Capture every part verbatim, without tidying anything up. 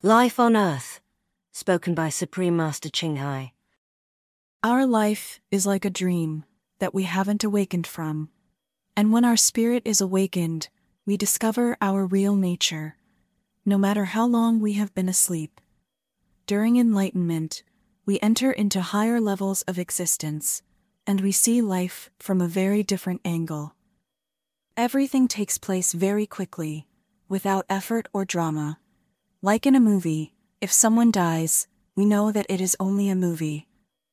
Life on Earth, spoken by Supreme Master Ching Hai. Our life is like a dream that we haven't awakened from. And when our spirit is awakened, we discover our real nature, no matter how long we have been asleep. During enlightenment, we enter into higher levels of existence, and we see life from a very different angle. Everything takes place very quickly, without effort or drama. Like in a movie, if someone dies, we know that it is only a movie.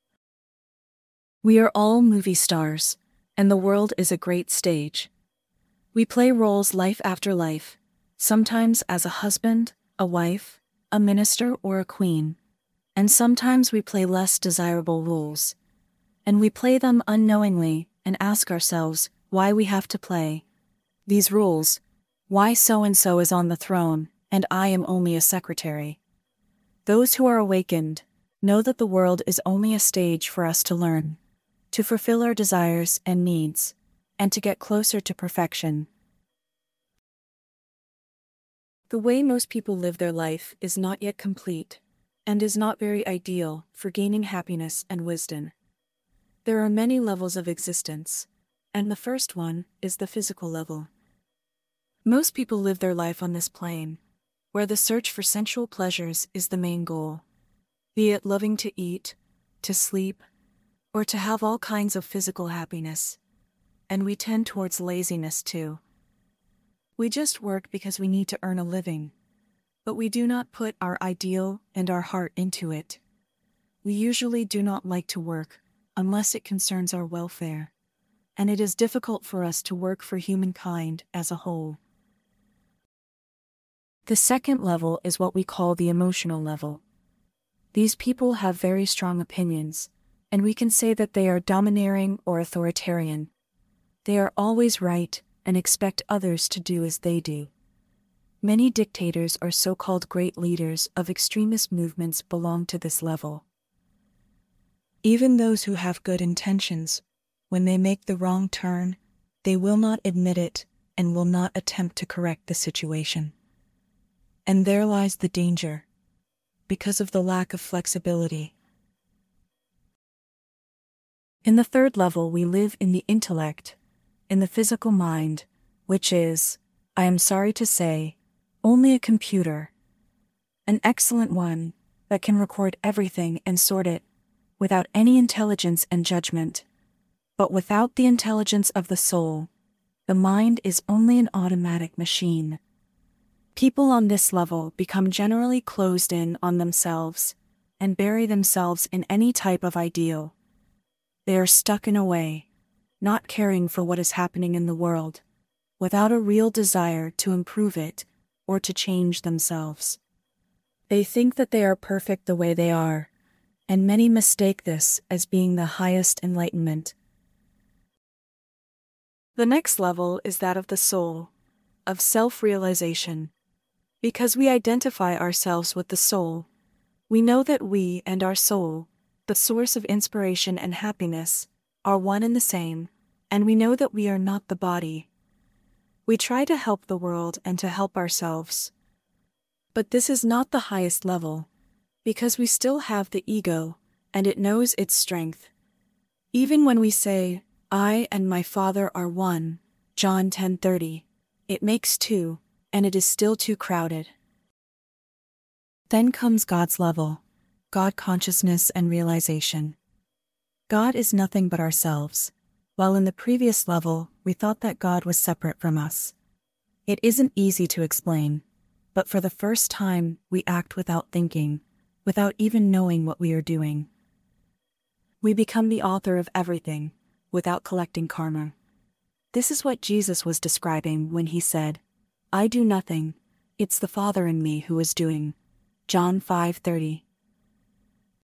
We are all movie stars, and the world is a great stage. We play roles life after life, sometimes as a husband, a wife, a minister, or a queen. And sometimes we play less desirable roles. And we play them unknowingly and ask ourselves why we have to play these roles, why so-and-so is on the throne and I am only a secretary. Those who are awakened know that the world is only a stage for us to learn, to fulfill our desires and needs, and to get closer to perfection. The way most people live their life is not yet complete, and is not very ideal for gaining happiness and wisdom. There are many levels of existence, and the first one is the physical level. Most people live their life on this plane, where the search for sensual pleasures is the main goal, be it loving to eat, to sleep, or to have all kinds of physical happiness. And we tend towards laziness too. We just work because we need to earn a living, but we do not put our ideal and our heart into it. We usually do not like to work unless it concerns our welfare, and it is difficult for us to work for humankind as a whole. The second level is what we call the emotional level. These people have very strong opinions, and we can say that they are domineering or authoritarian. They are always right and expect others to do as they do. Many dictators or so-called great leaders of extremist movements belong to this level. Even those who have good intentions, when they make the wrong turn, they will not admit it and will not attempt to correct the situation. And there lies the danger, because of the lack of flexibility. In the third level, we live in the intellect, in the physical mind, which is, I am sorry to say, only a computer. An excellent one that can record everything and sort it, without any intelligence and judgment. But without the intelligence of the soul, the mind is only an automatic machine. People on this level become generally closed in on themselves and bury themselves in any type of ideal. They are stuck in a way, not caring for what is happening in the world, without a real desire to improve it or to change themselves. They think that they are perfect the way they are, and many mistake this as being the highest enlightenment. The next level is that of the soul, of self-realization. Because we identify ourselves with the soul, we know that we and our soul, the source of inspiration and happiness, are one and the same, and we know that we are not the body. We try to help the world and to help ourselves. But this is not the highest level, because we still have the ego, and it knows its strength. Even when we say, I and my Father are one, John ten thirty, it makes two, and it is still too crowded. Then comes God's level, God consciousness and realization. God is nothing but ourselves, while in the previous level we thought that God was separate from us. It isn't easy to explain, but for the first time we act without thinking, without even knowing what we are doing. We become the author of everything, without collecting karma. This is what Jesus was describing when he said, I do nothing, it's the Father in me who is doing. John five thirty.